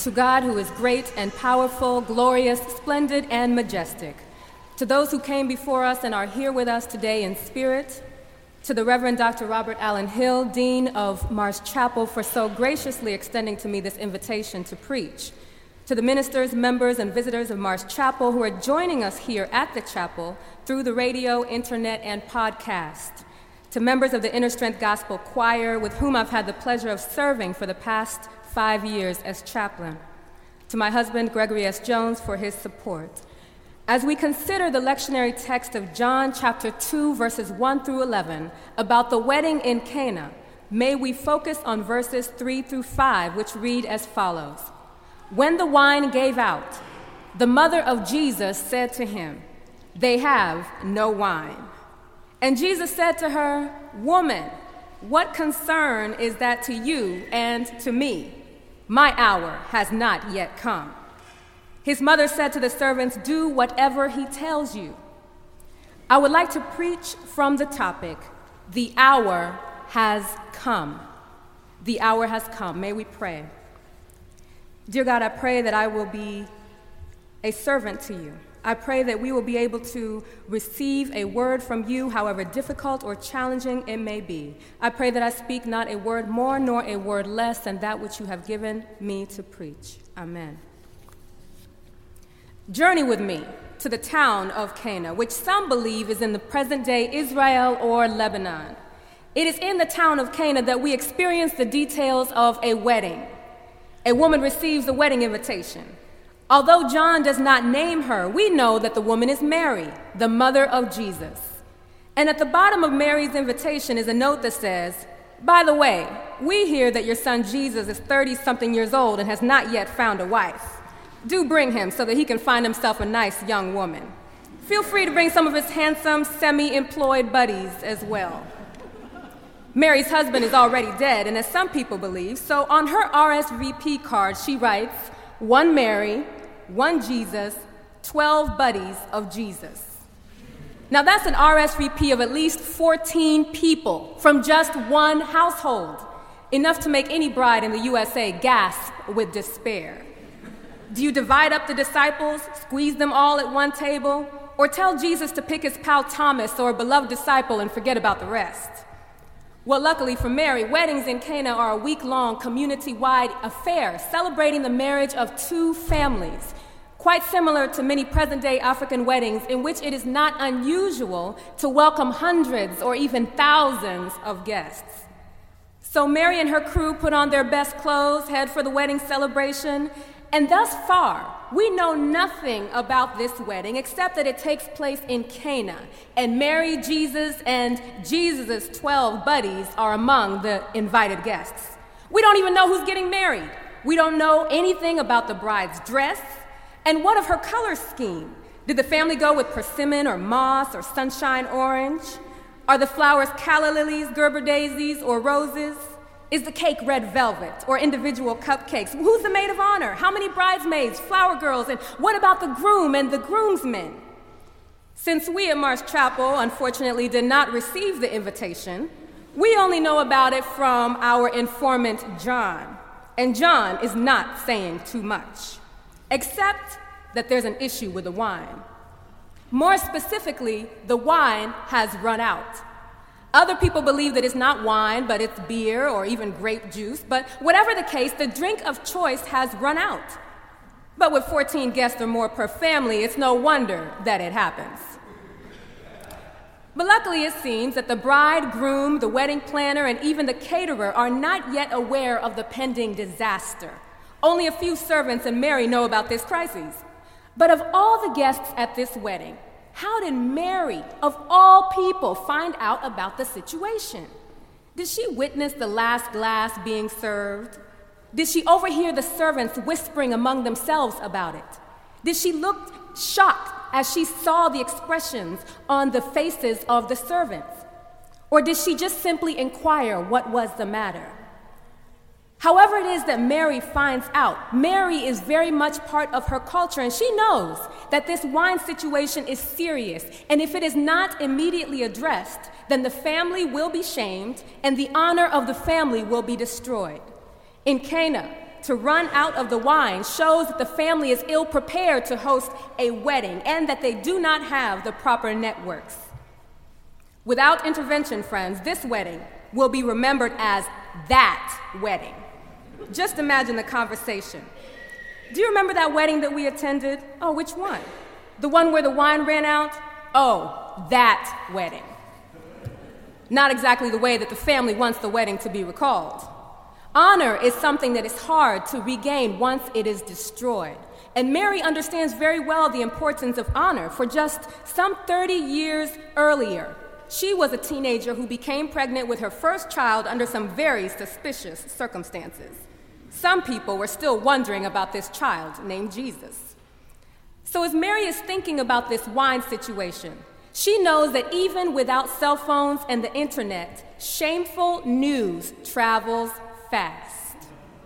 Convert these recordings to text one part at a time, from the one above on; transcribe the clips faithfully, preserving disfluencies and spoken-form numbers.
to God who is great and powerful, glorious, splendid, and majestic, to those who came before us and are here with us today in spirit, to the Reverend Doctor Robert Allen Hill, Dean of Mars Chapel, for so graciously extending to me this invitation to preach, to the ministers, members, and visitors of Mars Chapel who are joining us here at the chapel through the radio, internet, and podcast, to members of the Inner Strength Gospel Choir with whom I've had the pleasure of serving for the past five years as chaplain, to my husband, Gregory S. Jones, for his support. As we consider the lectionary text of John chapter two, verses one through eleven, about the wedding in Cana, may we focus on verses three through five, which read as follows. When the wine gave out, the mother of Jesus said to him, "They have no wine." And Jesus said to her, "Woman, what concern is that to you and to me? My hour has not yet come." His mother said to the servants, "Do whatever he tells you." I would like to preach from the topic, "The hour has come." The hour has come. May we pray. Dear God, I pray that I will be a servant to you. I pray that we will be able to receive a word from you, however difficult or challenging it may be. I pray that I speak not a word more nor a word less than that which you have given me to preach. Amen. Journey with me to the town of Cana, which some believe is in the present-day Israel or Lebanon. It is in the town of Cana that we experience the details of a wedding. A woman receives a wedding invitation. Although John does not name her, we know that the woman is Mary, the mother of Jesus. And at the bottom of Mary's invitation is a note that says, "By the way, we hear that your son Jesus is thirty-something years old and has not yet found a wife. Do bring him so that he can find himself a nice young woman. Feel free to bring some of his handsome, semi-employed buddies as well." Mary's husband is already dead, and as some people believe, so on her R S V P card she writes, "One Mary, one Jesus, twelve buddies of Jesus." Now that's an R S V P of at least fourteen people from just one household, enough to make any bride in the U S A gasp with despair. Do you divide up the disciples, squeeze them all at one table, or tell Jesus to pick his pal Thomas or a beloved disciple and forget about the rest? Well, luckily for Mary, weddings in Cana are a week-long, community-wide affair celebrating the marriage of two families, quite similar to many present-day African weddings in which it is not unusual to welcome hundreds or even thousands of guests. So Mary and her crew put on their best clothes, head for the wedding celebration, and thus far, we know nothing about this wedding except that it takes place in Cana, and Mary, Jesus, and Jesus' twelve buddies are among the invited guests. We don't even know who's getting married. We don't know anything about the bride's dress, and what of her color scheme? Did the family go with persimmon or moss or sunshine orange? Are the flowers calla lilies, Gerber daisies, or roses? Is the cake red velvet or individual cupcakes? Who's the maid of honor? How many bridesmaids, flower girls, and what about the groom and the groomsmen? Since we at Mars Chapel, unfortunately, did not receive the invitation, we only know about it from our informant, John. And John is not saying too much, except that there's an issue with the wine. More specifically, the wine has run out. Other people believe that it's not wine, but it's beer or even grape juice. But whatever the case, the drink of choice has run out. But with fourteen guests or more per family, it's no wonder that it happens. But luckily, it seems that the bride, groom, the wedding planner, and even the caterer are not yet aware of the pending disaster. Only a few servants and Mary know about this crisis. But of all the guests at this wedding, how did Mary, of all people, find out about the situation? Did she witness the last glass being served? Did she overhear the servants whispering among themselves about it? Did she look shocked as she saw the expressions on the faces of the servants? Or did she just simply inquire what was the matter? However it is that Mary finds out, Mary is very much part of her culture, and she knows that this wine situation is serious, and if it is not immediately addressed, then the family will be shamed, and the honor of the family will be destroyed. In Cana, to run out of the wine shows that the family is ill prepared to host a wedding and that they do not have the proper networks. Without intervention, friends, this wedding will be remembered as that wedding. Just imagine the conversation. Do you remember that wedding that we attended? Oh, which one? The one where the wine ran out? Oh, that wedding. Not exactly the way that the family wants the wedding to be recalled. Honor is something that is hard to regain once it is destroyed. And Mary understands very well the importance of honor, for just some thirty years earlier, she was a teenager who became pregnant with her first child under some very suspicious circumstances. Some people were still wondering about this child named Jesus. So as Mary is thinking about this wine situation, she knows that even without cell phones and the internet, shameful news travels fast.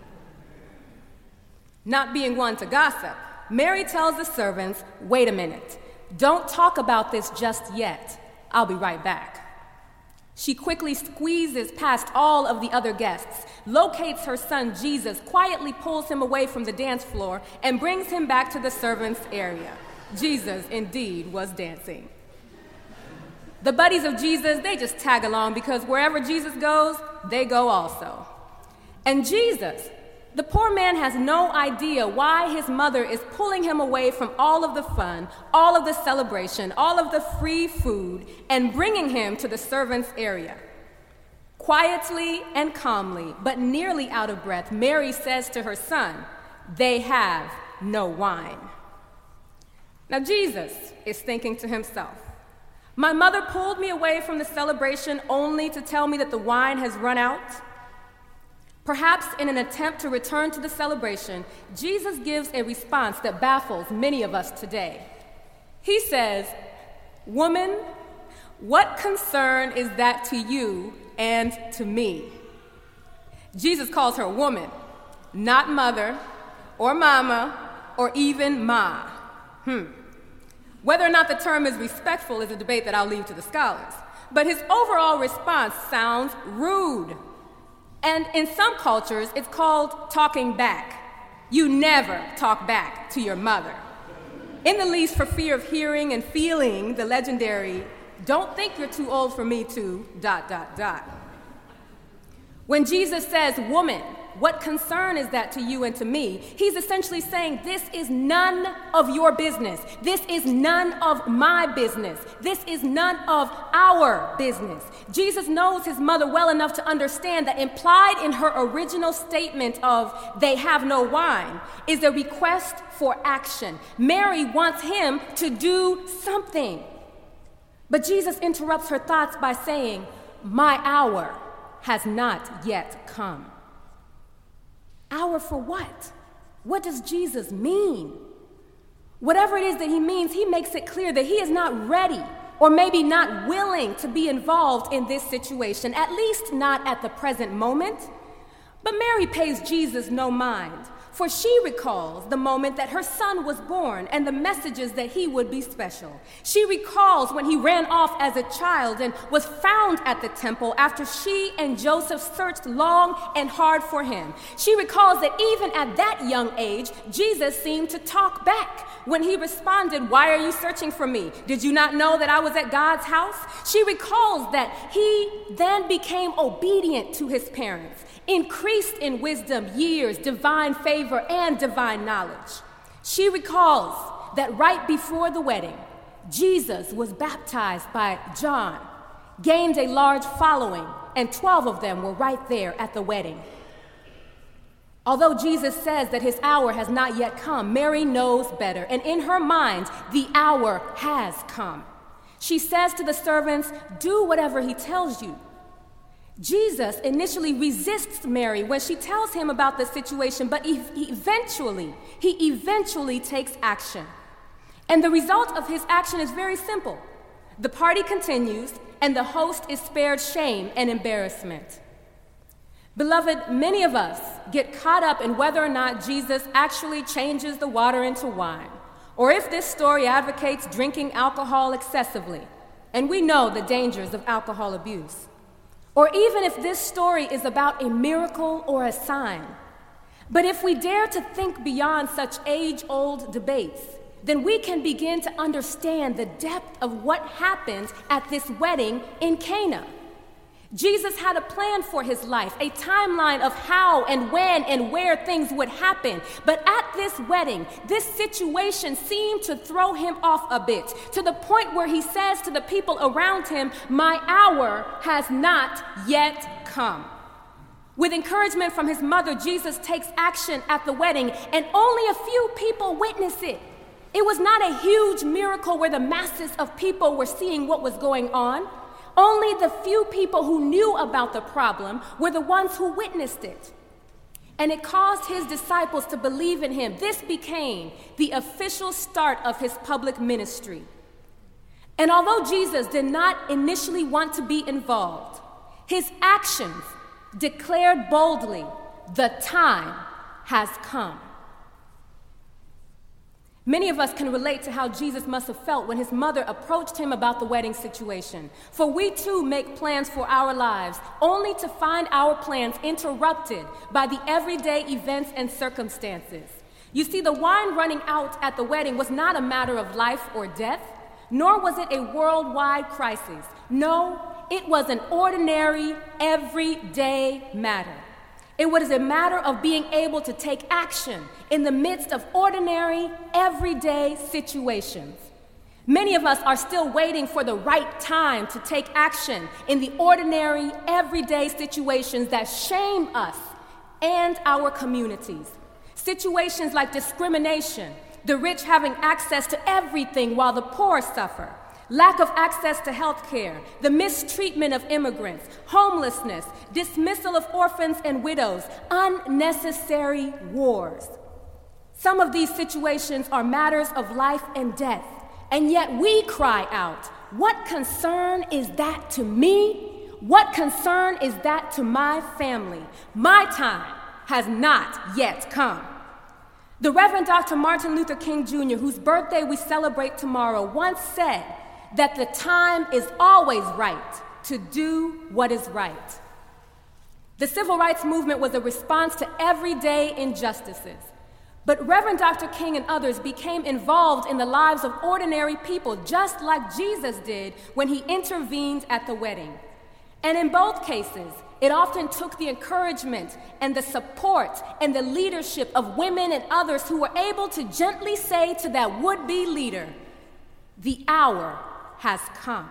Not being one to gossip, Mary tells the servants, wait a minute, don't talk about this just yet. I'll be right back. She quickly squeezes past all of the other guests, locates her son Jesus, quietly pulls him away from the dance floor, and brings him back to the servants' area. Jesus, indeed, was dancing. The buddies of Jesus, they just tag along because wherever Jesus goes, they go also. And Jesus, the poor man has no idea why his mother is pulling him away from all of the fun, all of the celebration, all of the free food, and bringing him to the servants' area. Quietly and calmly, but nearly out of breath, Mary says to her son, they have no wine. Now Jesus is thinking to himself, my mother pulled me away from the celebration only to tell me that the wine has run out. Perhaps in an attempt to return to the celebration, Jesus gives a response that baffles many of us today. He says, woman, what concern is that to you and to me? Jesus calls her woman, not mother or mama or even ma. Hmm. Whether or not the term is respectful is a debate that I'll leave to the scholars. But his overall response sounds rude. And in some cultures, it's called talking back. You never talk back to your mother. In the least, for fear of hearing and feeling the legendary, don't think you're too old for me to, dot, dot, dot. When Jesus says, woman, what concern is that to you and to me? He's essentially saying, this is none of your business. This is none of my business. This is none of our business. Jesus knows his mother well enough to understand that implied in her original statement of they have no wine is a request for action. Mary wants him to do something. But Jesus interrupts her thoughts by saying, my hour has not yet come. Hour for what? What does Jesus mean? Whatever it is that he means, he makes it clear that he is not ready or maybe not willing to be involved in this situation, at least not at the present moment. But Mary pays Jesus no mind, for she recalls the moment that her son was born and the messages that he would be special. She recalls when he ran off as a child and was found at the temple after she and Joseph searched long and hard for him. She recalls that even at that young age, Jesus seemed to talk back when he responded, why are you searching for me? Did you not know that I was at God's house? She recalls that he then became obedient to his parents, increased in wisdom, years, divine favor, and divine knowledge. She recalls that right before the wedding, Jesus was baptized by John, gained a large following, and twelve of them were right there at the wedding. Although Jesus says that his hour has not yet come, Mary knows better, and in her mind, the hour has come. She says to the servants, do whatever he tells you. Jesus initially resists Mary when she tells him about the situation, but he eventually, he eventually takes action. And the result of his action is very simple. The party continues, and the host is spared shame and embarrassment. Beloved, many of us get caught up in whether or not Jesus actually changes the water into wine, or if this story advocates drinking alcohol excessively, and we know the dangers of alcohol abuse. Or even if this story is about a miracle or a sign. But if we dare to think beyond such age-old debates, then we can begin to understand the depth of what happened at this wedding in Cana. Jesus had a plan for his life, a timeline of how and when and where things would happen. But at this wedding, this situation seemed to throw him off a bit, to the point where he says to the people around him, "My hour has not yet come." With encouragement from his mother, Jesus takes action at the wedding, and only a few people witness it. It was not a huge miracle where the masses of people were seeing what was going on. Only the few people who knew about the problem were the ones who witnessed it. And it caused his disciples to believe in him. This became the official start of his public ministry. And although Jesus did not initially want to be involved, his actions declared boldly, "The time has come." Many of us can relate to how Jesus must have felt when his mother approached him about the wedding situation. For we too make plans for our lives, only to find our plans interrupted by the everyday events and circumstances. You see, the wine running out at the wedding was not a matter of life or death, nor was it a worldwide crisis. No, it was an ordinary, everyday matter. It was a matter of being able to take action in the midst of ordinary, everyday situations. Many of us are still waiting for the right time to take action in the ordinary, everyday situations that shame us and our communities. Situations like discrimination, the rich having access to everything while the poor suffer, lack of access to health care, the mistreatment of immigrants, homelessness, dismissal of orphans and widows, unnecessary wars. Some of these situations are matters of life and death, and yet we cry out, "What concern is that to me? What concern is that to my family? My time has not yet come." The Reverend Doctor Martin Luther King Junior, whose birthday we celebrate tomorrow, once said that the time is always right to do what is right. The civil rights movement was a response to everyday injustices. But Reverend Doctor King and others became involved in the lives of ordinary people, just like Jesus did when he intervened at the wedding. And in both cases, it often took the encouragement and the support and the leadership of women and others who were able to gently say to that would-be leader, "The hour has come."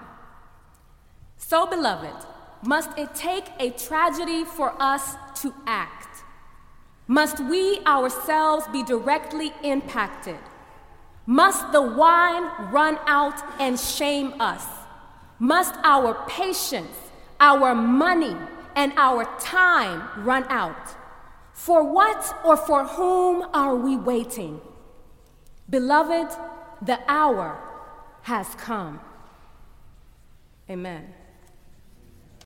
So, beloved, must it take a tragedy for us to act? Must we ourselves be directly impacted? Must the wine run out and shame us? Must our patience, our money, and our time run out? For what or for whom are we waiting? Beloved, the hour has come. Amen.